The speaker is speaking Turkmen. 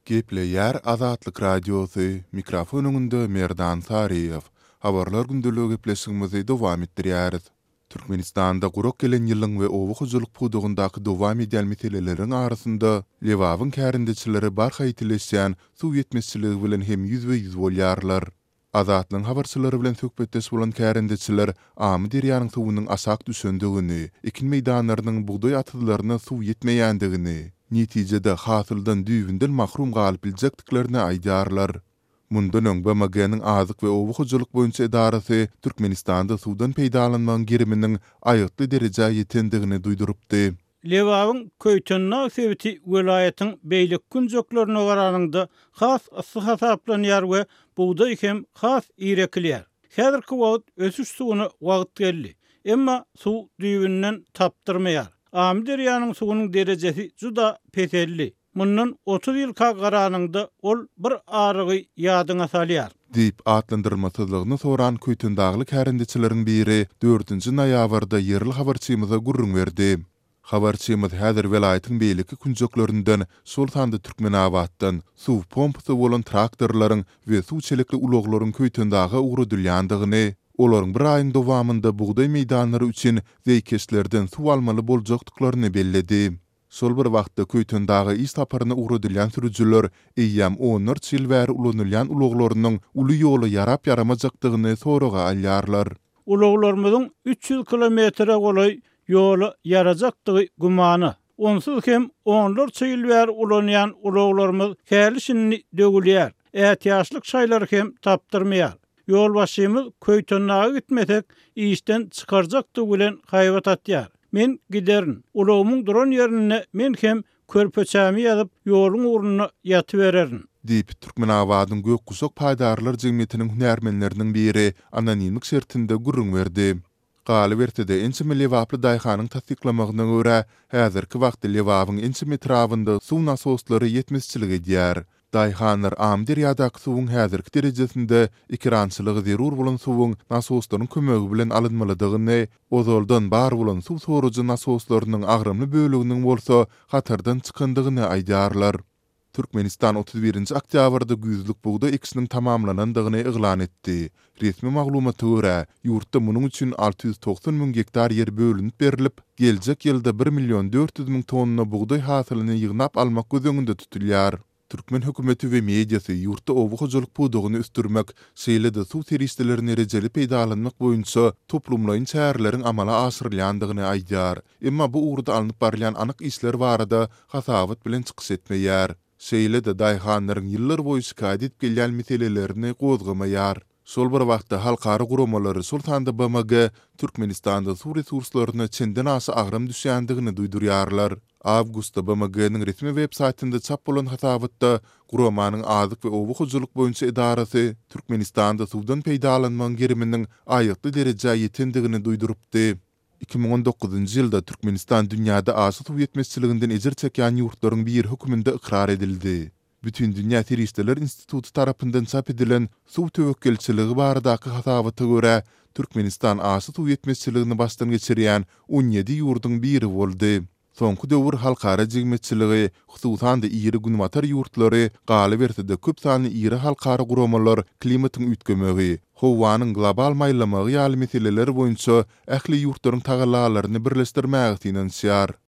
Gepleýär Azatlyk Radiosu, mikrofonunda Merdan Sariýew. Habarlar gündölügi gepleşigimizi dowam etdirýäris. Türkmenistanda gurak gelen ýylyň we owugyjylyk pudugundaky dowam edýän meseleleriň arasynda Lewawyň kärindeçileri barha ýetileşýän suw ýetmezçiligi bilen hem ýüzbe-ýüz bolýarlar. Azatlyň habarçylary bilen söhbetdeş bolan kärindeçiler amy derýanyň suwunyň asak düşendigini, ekin meýdanlarynyň buğday atylaryna suw ýetmeýändigini, netijede hasyldan düýbünden mahrum galyp biljekdiklerini aýdýarlar. Mundan öň BMG-niň azyk we owugyjylyk boýunça edarasy Türkmenistanda suwdan peýdalanmagyň giriminiň aýatly derejä ýetendigini duýdurupdy. Lewawyň köýtünna sebäti welaýatyň beýlik günjeklerine garanyňda has hasaplanýar we buğday hem has irekilýär. Häzirki wagt ösüş suwuny wagt geldi. Emma suw düýbünden tapdyrmaýar. Amy derýanyň suwunyň derejesi juda petelli. Mundan 30 ýylka garanyňda ol bir arygy ýadyňa salýar. Diýip atlandyrmasyzlygyny soran köýtündagly kärindeçileriň biri 4-nji noýabrda ýerli habarçymyza gurrun berdi. Habarçymyz häzir welaýatyň beýleki günjeklerinden Sultanda Türkmenabaddan suw pompasy bolan traktorlaryň we suw çelikli ulaklaryň köýtündagy ugrudylýandygyny, olaryň bir aýyň dowamında buğday meýdanlary üçin zeýkeşlerden suw almaly boljakdyklaryny belledi. Sol bir wagtda köýtündagy iş taparyny ugrudylýan sürüjüler eýýam 14 ýyl bäri ulanylýan ulaklarynyň uly ýoly yarap yaramajakdygyny soraga alýarlar. Ulaglarymyzyň 300 kilometre golay ýoly yarajakdygy gumany. Onsuz hem 14 ýyl bäri ulanýan ulaglarymyz hälisini dögülýär. Ähtiýaçlyk şaýlary hem tapdyrmaýar. Ýolbaşymyz köýtündaga gitmesek işden çykarjakdygy bilen haýbat atýar. Men giderin. Ulagymyň duran ýerine men hem körpeçämi ýazyp ýoluň urnuny ýatybererin. Diýip Türkmenabadyň Gökgusok paýdarlar jemgyýetiniň hünärmenleriniň biri anonimlik şertinde gurrun berdi. Galy bertede ençe lewaply daýhanyň tasdiklamagyna görä, häzirki wagtda lewawyň ençe metrawynda suw nasoslary ýetmezçiligi edýär. Daýhanlar amdir ýa-da suwuň häzirki derejesinde ikrançylygy zerur bolan suwuň nasoslaryň kömegi bilen alynmalydygyny, ozoldan bar bolan suw sorujy nasoslarynyň agrymly böleginiň bolsa hatardan çykandygyny aýdýarlar. Türkmenistan 31-nji oktýabrda güýzlük buğday ekisiniň tamamlanandygyny eglan etdi. Resmi maglumaty görä, ýurtda munyň üçin 690 000 hektar ýer bölünip berilip, geljek ýylda 1 400 000 tonna buğday hasylyny ýygnap almak gözüňinde tutulýar. Türkmen hökümeti we mediasy ýurtda owugyjylyk pudugyny üstürmek, şeýle-de suw teristelerini rejeli peýdalanmak boýunça toplumlaryň çäreleriň amala aşyrylýandygyny aýdýar. Emma bu ugrda alınıp barylýan anyk işler barada hasabat bilen çykyş etmeýär. Şeýle-de daýhanlaryň ýyllar boýy şikaýet edip gelýän meselelerini gozgamaýar. Sol bir wagtda halkary guramalary Sultanda BMG Türkmenistanda suw resurslaryna çenden asy agram düşýändigini duýdurýarlar. Awgustda BMG-niň resmi web saýtynda çap bolan hasabatda guramanyň azyk we owugyjylyk boýunça edarasy Türkmenistanda suwdan peýdalanmagyň giriminiň aýatly derejä ýetendigini duýdurupdy. 2019-njy ýylda Türkmenistan dünýäde asy suw ýetmezçiliginden ejir çekýän ýurtlaryň bir höküminde ikrar edildi. Bütün Dünýä Teristler Instituty tarapyndan çap edilen suw töwekkelçiligi baradaky hasabaty görä, Türkmenistan asy suw ýetmezçiligini başdan geçirýän 17 ýurdyň biri boldy. Soňky döwür halkara jigmetçiligi, hususan-da iri günmatar ýurtlary, galy bertede köp sanly iri halkara guramalar klimatyň ütgemegi, howanyň global maýlamagy ýaly meseleler boýunça ähli ýurtlaryň tagallalaryny birleşdirmäge tinensiýar.